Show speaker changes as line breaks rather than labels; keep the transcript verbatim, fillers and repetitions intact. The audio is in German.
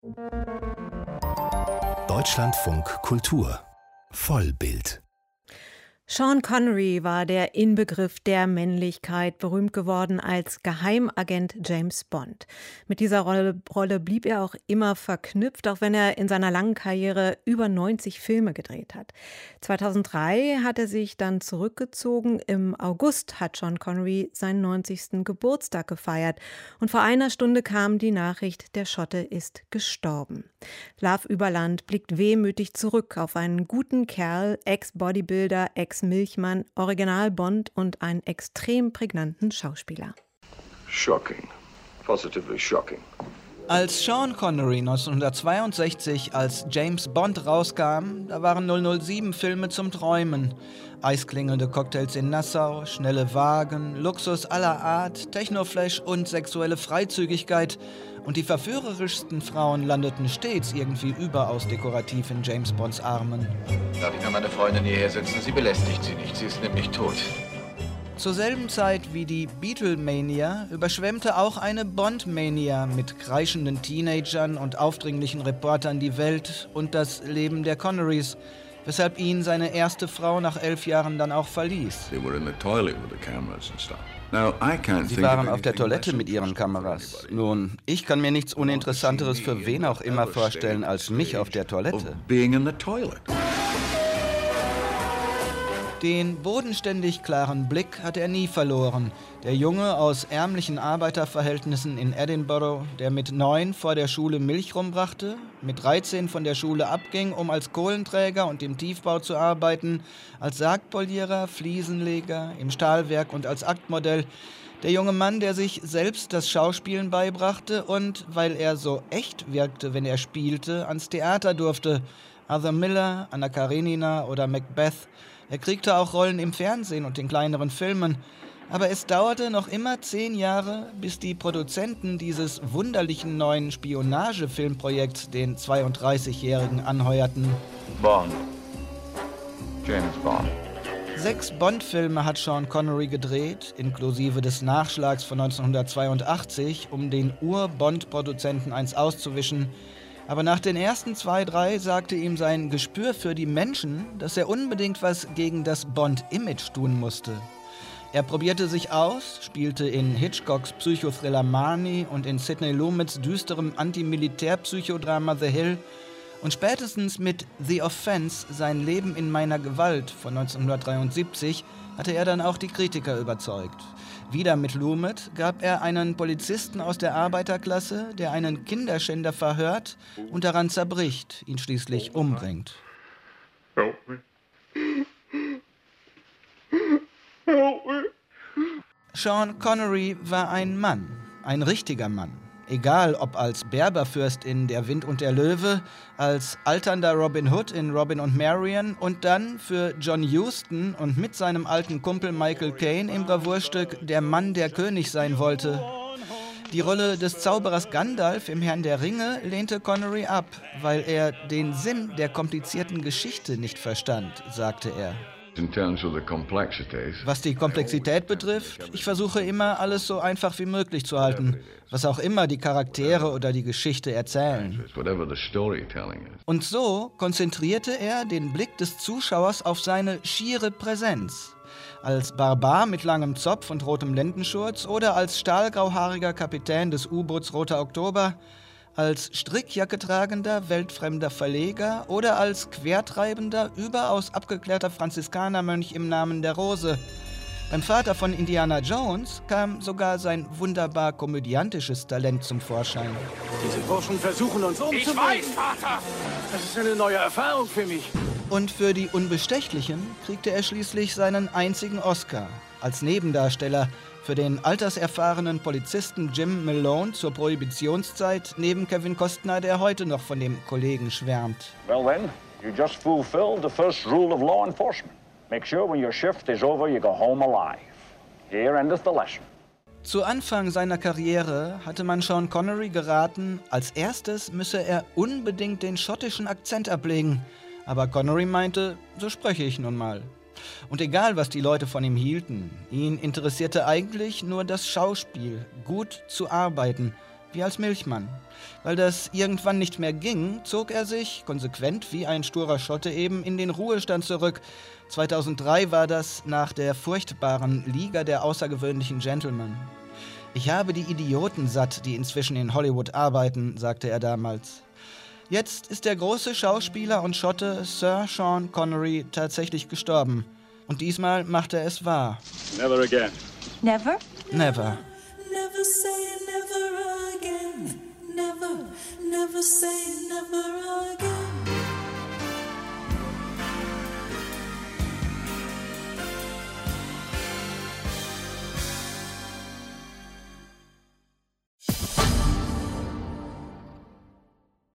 Deutschlandfunk Kultur Vollbild.
Sean Connery war der Inbegriff der Männlichkeit, berühmt geworden als Geheimagent James Bond. Mit dieser Rolle, Rolle blieb er auch immer verknüpft, auch wenn er in seiner langen Karriere über neunzig Filme gedreht hat. zweitausenddrei hat er sich dann zurückgezogen. Im August hat Sean Connery seinen neunzigsten Geburtstag gefeiert. Und vor einer Stunde kam die Nachricht, der Schotte ist gestorben. Love Überland blickt wehmütig zurück auf einen guten Kerl, Ex-Bodybuilder, Ex-Milchmann, Original-Bond und einen extrem prägnanten Schauspieler.
Shocking. Positively shocking.
Als Sean Connery neunzehnhundertzweiundsechzig als James Bond rauskam, da waren null null sieben Filme zum Träumen. Eisklingelnde Cocktails in Nassau, schnelle Wagen, Luxus aller Art, Technoflash und sexuelle Freizügigkeit. Und die verführerischsten Frauen landeten stets irgendwie überaus dekorativ in James Bonds Armen.
Darf ich noch meine Freundin hierher setzen? Sie belästigt sie nicht, sie ist nämlich tot.
Zur selben Zeit wie die Beatlemania überschwemmte auch eine Bond-Mania mit kreischenden Teenagern und aufdringlichen Reportern die Welt und das Leben der Connerys, weshalb ihn seine erste Frau nach elf Jahren dann auch verließ.
They were in the toilet with the cameras and stuff. Now, I can't
Sie
think
waren
of
auf der
anything
Toilette
less
mit ihren
interesting for
Kameras.
anybody.
Nun, ich kann mir nichts Uninteressanteres für wen auch immer vorstellen als mich auf der Toilette.
Of being in the toilet.
Den bodenständig klaren Blick hat er nie verloren. Der Junge aus ärmlichen Arbeiterverhältnissen in Edinburgh, der mit neun vor der Schule Milch rumbrachte, mit dreizehn von der Schule abging, um als Kohlenträger und im Tiefbau zu arbeiten, als Sargpolierer, Fliesenleger, im Stahlwerk und als Aktmodell. Der junge Mann, der sich selbst das Schauspielen beibrachte und, weil er so echt wirkte, wenn er spielte, ans Theater durfte. Arthur Miller, Anna Karenina oder Macbeth. Er kriegte auch Rollen im Fernsehen und in kleineren Filmen. Aber es dauerte noch immer zehn Jahre, bis die Produzenten dieses wunderlichen neuen Spionagefilmprojekts den zweiunddreißigjährigen anheuerten.
Bond. James Bond.
Sechs Bond-Filme hat Sean Connery gedreht, inklusive des Nachschlags von neunzehnhundertzweiundachtzig, um den Ur-Bond-Produzenten eins auszuwischen. Aber nach den ersten zwei, drei sagte ihm sein Gespür für die Menschen, dass er unbedingt was gegen das Bond-Image tun musste. Er probierte sich aus, spielte in Hitchcocks Psychothriller Marnie und in Sidney Lumets düsterem Antimilitär-Psychodrama The Hill und spätestens mit The Offense, sein Leben in meiner Gewalt von neunzehnhundertdreiundsiebzig, hatte er dann auch die Kritiker überzeugt. Wieder mit Lumet gab er einen Polizisten aus der Arbeiterklasse, der einen Kinderschänder verhört und daran zerbricht, ihn schließlich umbringt.
Help me. Help me.
Sean Connery war ein Mann, ein richtiger Mann. Egal ob als Berberfürst in Der Wind und der Löwe, als alternder Robin Hood in Robin und Marian und dann für John Huston und mit seinem alten Kumpel Michael Caine im Bravourstück Der Mann, der König sein wollte. Die Rolle des Zauberers Gandalf im Herrn der Ringe lehnte Connery ab, weil er den Sinn der komplizierten Geschichte nicht verstand, sagte er.
In terms of the complexities,
Was die Komplexität betrifft, ich versuche immer, alles so einfach wie möglich zu halten, was auch immer die Charaktere oder die Geschichte erzählen.
whatever the storytelling is.
Und so konzentrierte er den Blick des Zuschauers auf seine schiere Präsenz. Als Barbar mit langem Zopf und rotem Lendenschurz oder als stahlgrauhaariger Kapitän des U-Boots Roter Oktober, als Strickjacke tragender, weltfremder Verleger oder als quertreibender, überaus abgeklärter Franziskanermönch im Namen der Rose. Beim Vater von Indiana Jones kam sogar sein wunderbar komödiantisches Talent zum Vorschein.
Diese Burschen versuchen uns umzubringen. Ich weiß, Vater! Das ist eine neue Erfahrung für mich.
Und für die Unbestechlichen kriegte er schließlich seinen einzigen Oscar als Nebendarsteller für den alterserfahrenen Polizisten Jim Malone zur Prohibitionszeit neben Kevin Costner, der heute noch von dem Kollegen schwärmt.
Well then, you just fulfilled the first rule of law enforcement. Make sure when your shift is over, you go home alive. Here endeth the lesson.
Zu Anfang seiner Karriere hatte man Sean Connery geraten, als erstes müsse er unbedingt den schottischen Akzent ablegen. Aber Connery meinte, so spreche ich nun mal. Und egal, was die Leute von ihm hielten, ihn interessierte eigentlich nur das Schauspiel, gut zu arbeiten, wie als Milchmann. Weil das irgendwann nicht mehr ging, zog er sich, konsequent wie ein sturer Schotte eben, in den Ruhestand zurück. zweitausenddrei war das nach der furchtbaren Liga der außergewöhnlichen Gentlemen. »Ich habe die Idioten satt, die inzwischen in Hollywood arbeiten«, sagte er damals. Jetzt ist der große Schauspieler und Schotte Sir Sean Connery tatsächlich gestorben. Und diesmal macht er es wahr.
Never again.
Never?
Never.
Never say never again. Never, never say never again.